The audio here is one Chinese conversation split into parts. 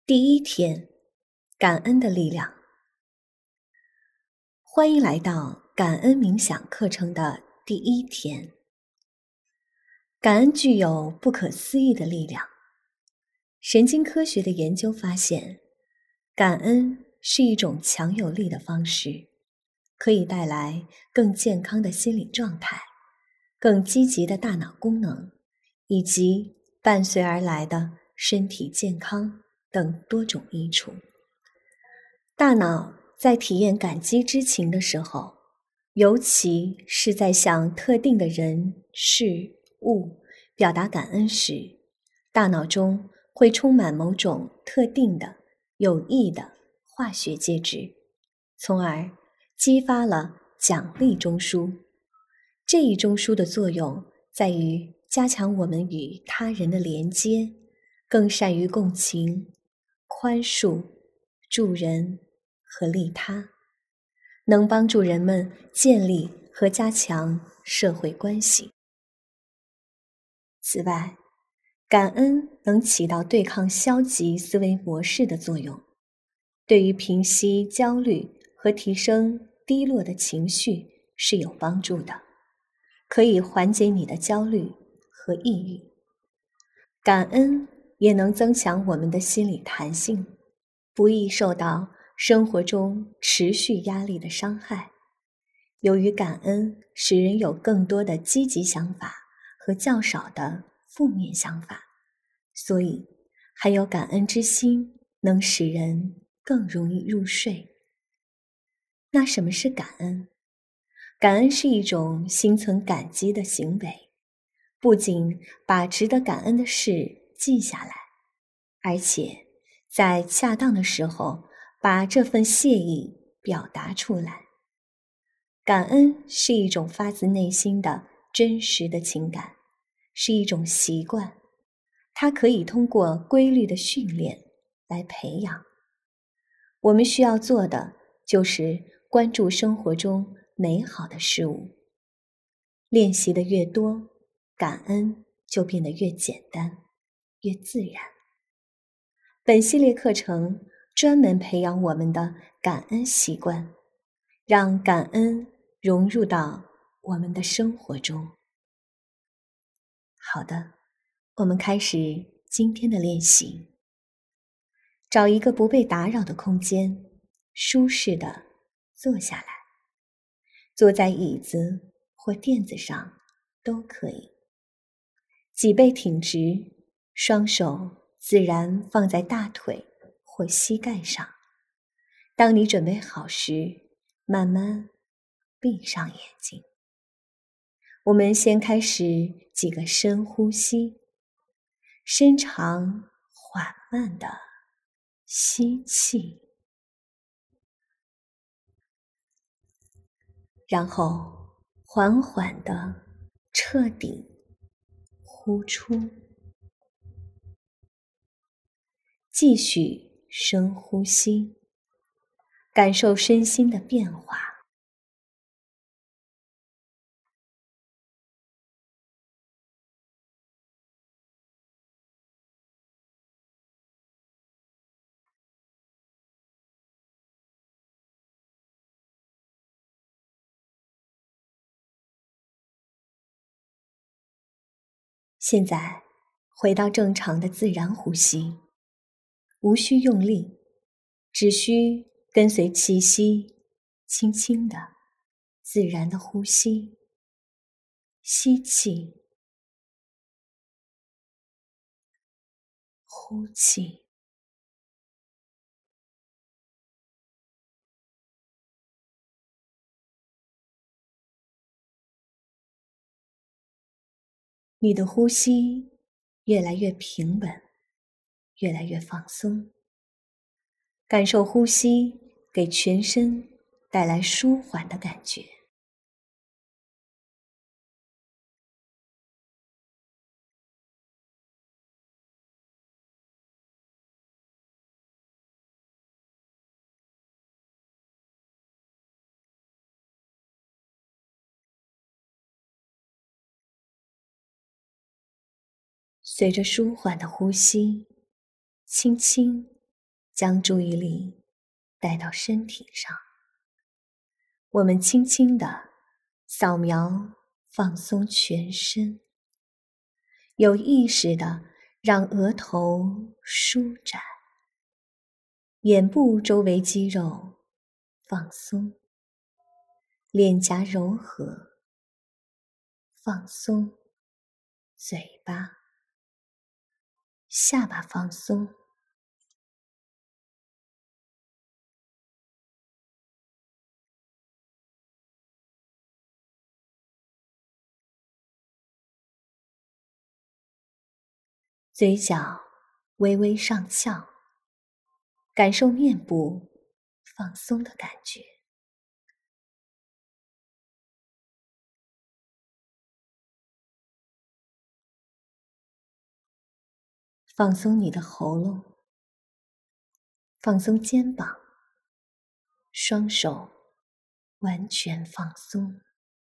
第一天，感恩的力量。欢迎来到感恩冥想课程的第一天。感恩具有不可思议的力量。神经科学的研究发现，感恩是一种强有力的方式，可以带来更健康的心理状态、更积极的大脑功能，以及伴随而来的身体健康等多种益处。大脑在体验感激之情的时候，尤其是在向特定的人、事、物表达感恩时，大脑中会充满某种特定的、有益的化学介质，从而激发了奖励中枢。这一中枢的作用在于加强我们与他人的连接，更善于共情、宽恕、助人和利他，能帮助人们建立和加强社会关系。此外，感恩能起到对抗消极思维模式的作用，对于平息焦虑和提升低落的情绪是有帮助的，可以缓解你的焦虑和抑郁。感恩也能增强我们的心理弹性，不易受到生活中持续压力的伤害。由于感恩使人有更多的积极想法和较少的负面想法，所以还有感恩之心能使人更容易入睡。那什么是感恩？感恩是一种心存感激的行为，不仅把值得感恩的事记下来，而且在恰当的时候把这份谢意表达出来。感恩是一种发自内心的真实的情感，是一种习惯，它可以通过规律的训练来培养。我们需要做的就是关注生活中美好的事物。练习的越多，感恩就变得越简单，越自然。本系列课程专门培养我们的感恩习惯，让感恩融入到我们的生活中。好的，我们开始今天的练习。找一个不被打扰的空间，舒适地坐下来。坐在椅子或垫子上都可以。脊背挺直，双手自然放在大腿或膝盖上。当你准备好时，慢慢闭上眼睛。我们先开始几个深呼吸，深长缓慢地吸气，然后缓缓地彻底呼出。继续深呼吸，感受身心的变化。现在回到正常的自然呼吸，无需用力，只需跟随气息，轻轻的、自然的呼吸。吸气，呼气。你的呼吸越来越平稳，越来越放松。感受呼吸给全身带来舒缓的感觉。随着舒缓的呼吸，轻轻将注意力带到身体上，我们轻轻地扫描放松全身，有意识地让额头舒展，眼部周围肌肉放松，脸颊柔和，放松，嘴巴、下巴放松。嘴角微微上翘，感受面部放松的感觉。放松你的喉咙，放松肩膀，双手完全放松。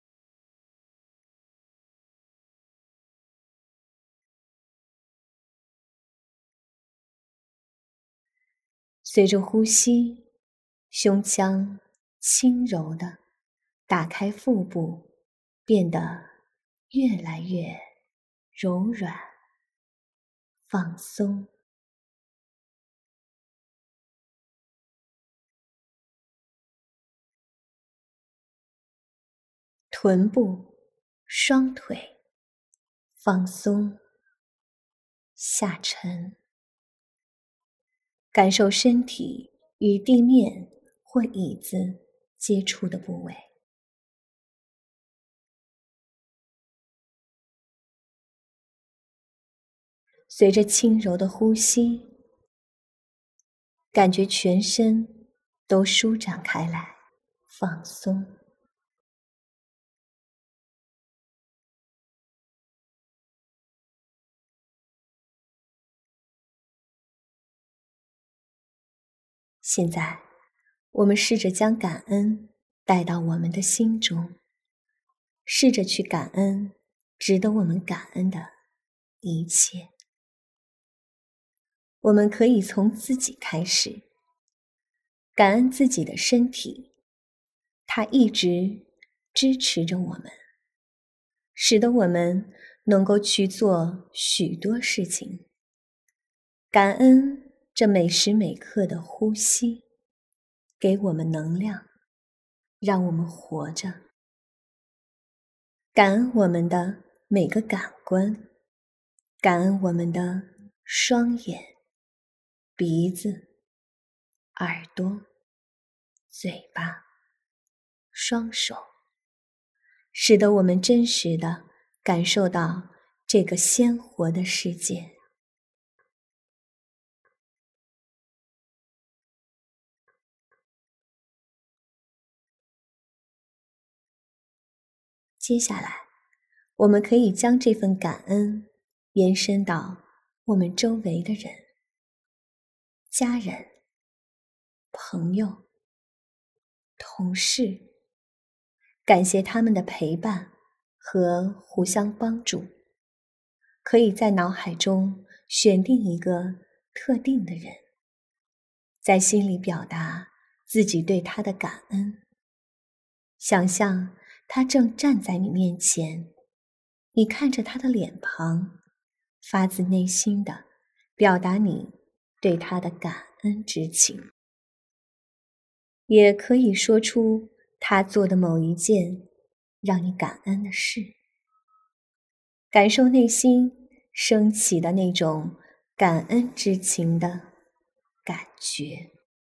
随着呼吸，胸腔轻柔地打开，腹部变得越来越柔软、放松。臀部、双腿放松下沉，感受身体与地面或椅子接触的部位。随着轻柔的呼吸，感觉全身都舒展开来，放松。现在，我们试着将感恩带到我们的心中，试着去感恩值得我们感恩的一切。我们可以从自己开始，感恩自己的身体，它一直支持着我们，使得我们能够去做许多事情。感恩这每时每刻的呼吸，给我们能量，让我们活着。感恩我们的每个感官，感恩我们的双眼、鼻子、耳朵、嘴巴、双手，使得我们真实地感受到这个鲜活的世界。接下来，我们可以将这份感恩延伸到我们周围的人、家人、朋友、同事，感谢他们的陪伴和互相帮助。可以在脑海中选定一个特定的人，在心里表达自己对他的感恩，想象他正站在你面前，你看着他的脸庞，发自内心地表达你对他的感恩之情。也可以说出他做的某一件让你感恩的事，感受内心升起的那种感恩之情的感觉。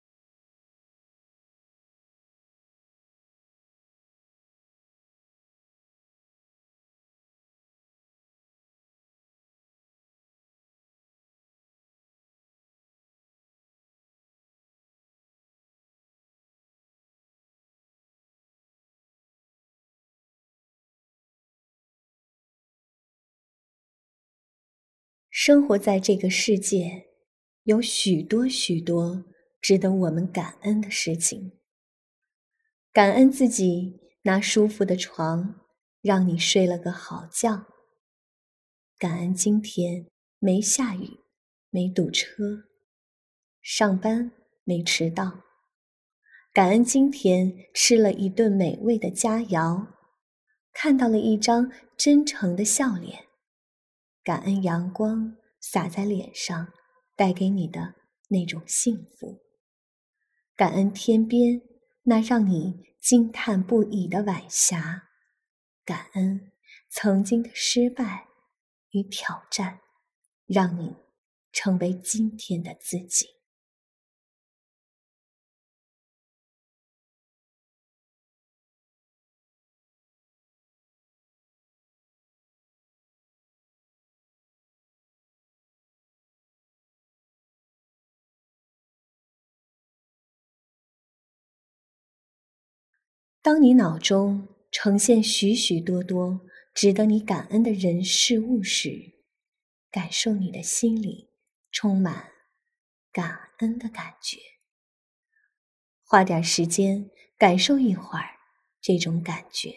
生活在这个世界，有许多许多值得我们感恩的事情。感恩自己拿舒服的床让你睡了个好觉，感恩今天没下雨，没堵车， 上班没迟到，感恩今天吃了一顿美味的佳肴，看到了一张真诚的笑脸，感恩阳光洒在脸上带给你的那种幸福，感恩天边那让你惊叹不已的晚霞，感恩曾经的失败与挑战，让你成为今天的自己。当你脑中呈现许许多多值得你感恩的人事物时，感受你的心里充满感恩的感觉。花点时间感受一会儿这种感觉。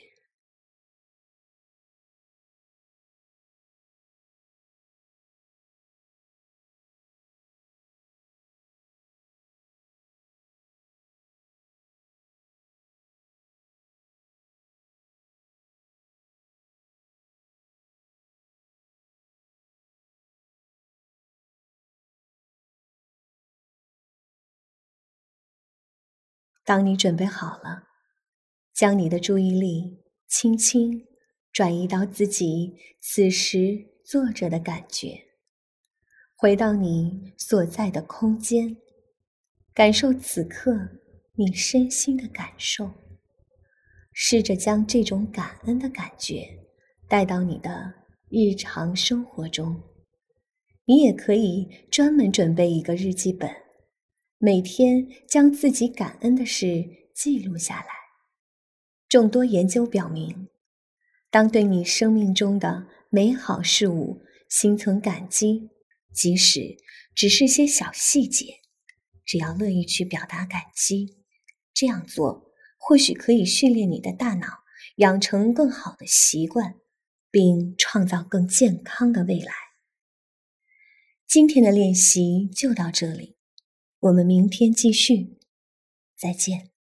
当你准备好了，将你的注意力轻轻转移到自己此时坐着的感觉，回到你所在的空间，感受此刻你身心的感受，试着将这种感恩的感觉带到你的日常生活中。你也可以专门准备一个日记本，每天将自己感恩的事记录下来。众多研究表明，当对你生命中的美好事物心存感激，即使只是些小细节，只要乐意去表达感激，这样做或许可以训练你的大脑养成更好的习惯，并创造更健康的未来。今天的练习就到这里，我们明天继续，再见。